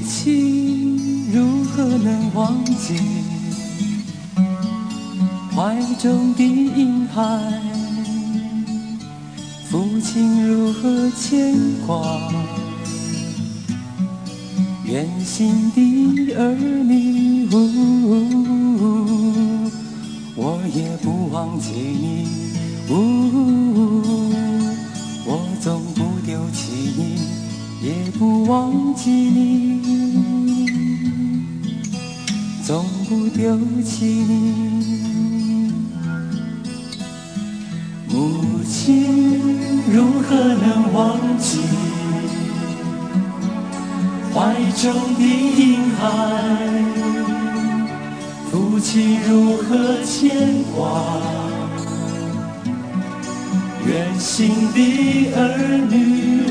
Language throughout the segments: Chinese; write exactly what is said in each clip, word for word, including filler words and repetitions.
亲如何能忘记怀中的婴孩？父亲如何牵挂远行的儿女？我也不忘记你，我总不丢弃你，也不忘记你，总不丢弃你。母亲如何能忘记怀中的婴孩？父亲如何牵挂远行的儿女？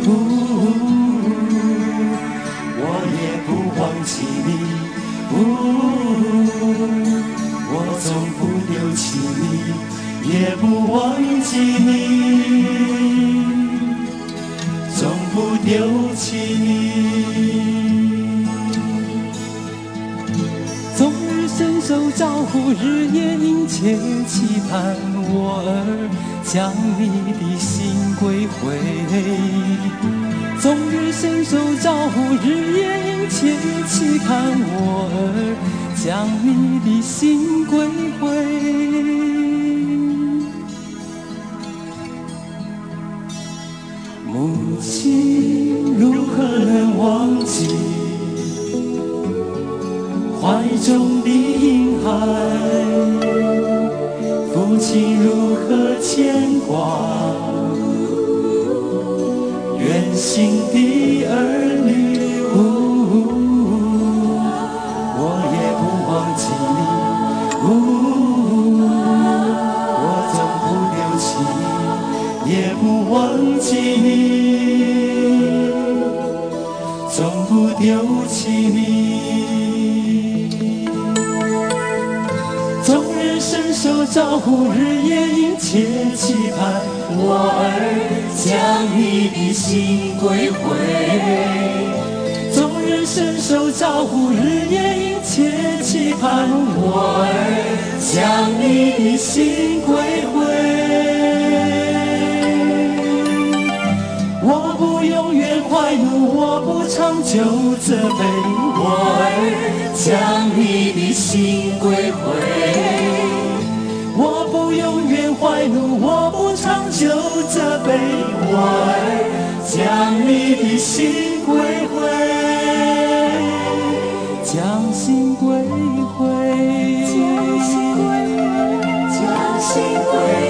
我也不忘记你，我总不丢弃你，也不忘记你，总不丢弃你。终日伸手招呼，日夜殷切期盼，我儿将你的心归回。终日伸手招呼，日夜殷切期盼，我儿将你的心归回。母亲如何能忘记怀中的婴孩？父亲如何牵挂远行的儿女？我也不忘记你，我总不丢弃你，也不忘记你，总不丢弃你。终日伸手招呼，日夜殷切期盼，我儿将你的心归回。终日伸手招呼，日夜殷切期盼，我儿将你的心归回。我不永远怀怒，我不长久责备，我儿将你的心归回。我不永远怀怒，我不长久责备，我儿将你的心归回，将心归回，将心归回，将心归回。